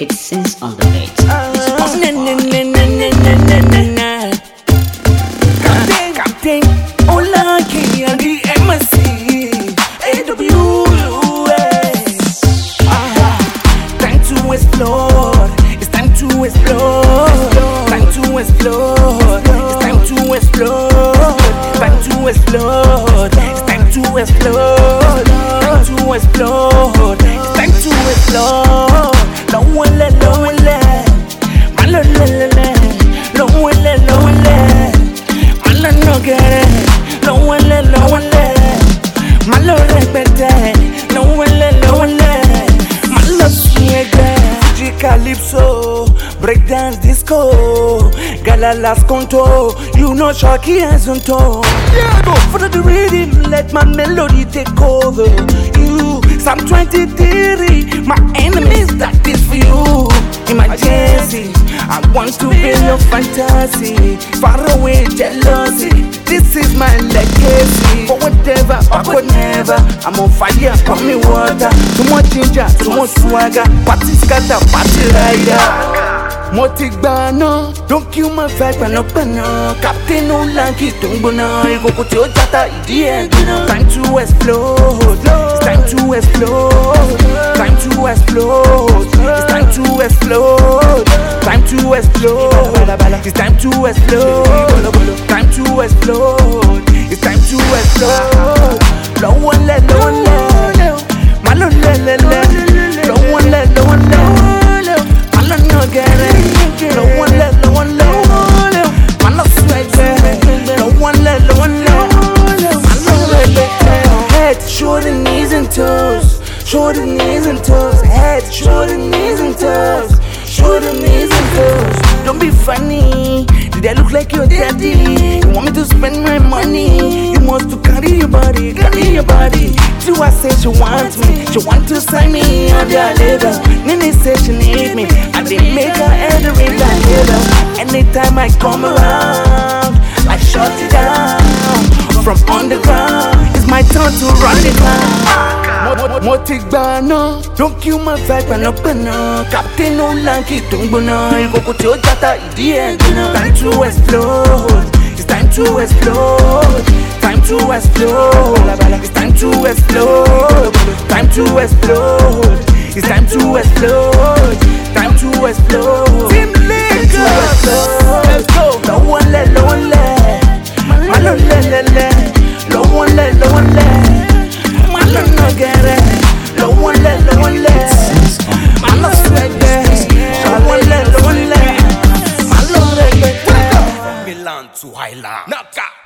Hits on the beat. Captain, Olanki and the MSC, AWS. Time to explore. It's time to explore. Time to explore. It's time to explore. Time to explore. It's time to explore. Time to explore. It's time to explore. Long one let, long one let. Man, let, long one let, long one let. Man, let no get it. Long one let, long one let. Man, let respect it. Long one let, long one let. Man, let swag it. Fuji Calypso, breakdance disco. Gala last contour. You know Sharky has on toe. Yeah, go follow the rhythm. Let my melody take over. You, Psalm 23. My enemies, that is for you. Emergency, I want to be your fantasy. Far away jealousy, this is my legacy. For whatever, awkward never. I'm on fire, pour me water. Too much ginger, too much swagger. Party scatter, party rider. Motigbana, don't kill my vibe, panopana. Captain Olanki, Tungbona. Ikoko ti o jata, idi egina. Time to explode, it's time to explode. Time to explode, it's time to explode. Time to explode, it's time to explode. Time to explode, it's time to explode. Low one let, low one let. Malo let. Low one let, low one let. Malo no get it. Low one let, low one let. Malo swag it. Low one let, low one let. Malo let. Head, shoulder, knees and toes. Shoulder, knees and toes. Head, shoulder, knees and toes. Shoulder, knees and toes. Don't be funny. Did I look like your daddy? You want me to spend my money? You must to carry your body, carry your body. Do I say she wants me? She want to sign me on their label. Nene say she need me. I didn't make her enter in that label. Anytime I come around, I shut it down. From underground, it's my turn to run it down. Motigbana, don't kill my vibe, panopana. Captain Olanki, Tungbona. Ikoko ti o jata, idi egina. Time to explode, it's time to explode. Time to explode, it's time to explode. Time to explode, it's time to explode. Time to explode, Team Lakers, let's go. Low one let, low one let. Malo let. Low one let, low one let. Malo no get it. Low one let, low one let. Malo swag it. Low one let, low one let. Malo let. Milan to Highland. Naka.